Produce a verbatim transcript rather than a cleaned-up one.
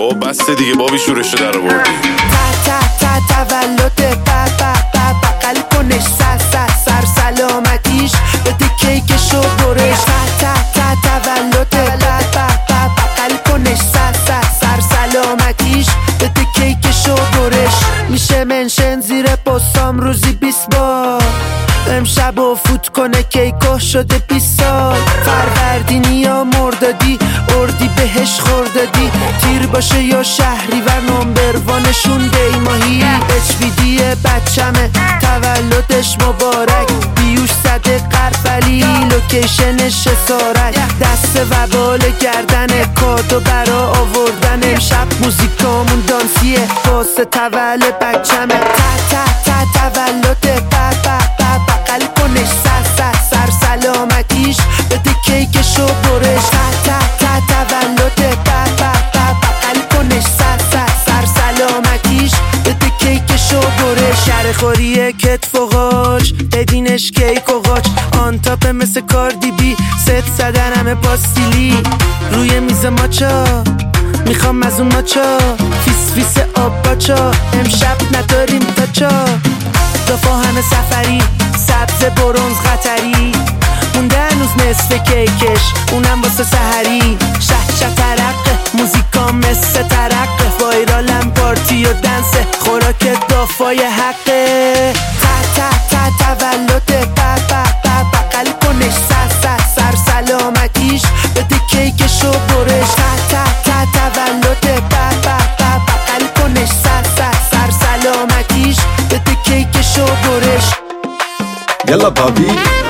بابا بس دیگه بابی شورش رو در آوردی. تا تا تا تولد بابا بابا قلبونش سر سر سر سلامتیش بده کیکشو برش. تا تا تا تولد بابا بابا قلبونش سر سر سر سلامتیش بده کیکشو برش. میشه منشن زیر پستام روزی بیست بار امشب و فوت کنه کیکو شده بیست سال. فروردینی یا مردادی اردی بهش خوردادی تیر باشه یا شهری و نمبروانشون دیماهی. اچ بی دی بچمه تولدش مبارک بیوش زده قرفلی لوکیشنش سارک دست و بال گردن کادو برا آوردن. امشب موزیکامون دانسیه واسه تولد بچمه. تا تا تا تولد بابا بابا قلبونش سر سر سر سلامتیش بده کیکشو برش. تا تا تا تولد بابا بابا قلبونش سر سر سر سلامتیش بده کیکشو برش. شرخوری کتف و قاچ ببینش کیک و قاچ آن تاپ مثل کاردی بی ست زدن همه پاستیلی روی میز ماچا میخوام از اون ماچا فیس فیس آب باچا امشب نداریم تاچا دافا همه سفری سبز برونز قطری مونده هنوز نصف کیکش اونم واسه سحری. شه شه ترقه موزیکا مثل ترقه وایرالم پارتی و دنسه خوراک دافای حقه. تا تا تا تولد بابا بابا قلبونش سر سر سر سلامتیش بده کیکشو برش. تا تا تا تولد بابا بابا قلبونش سر سر سر سلامتیش بده کیکشو برش. یلا بابی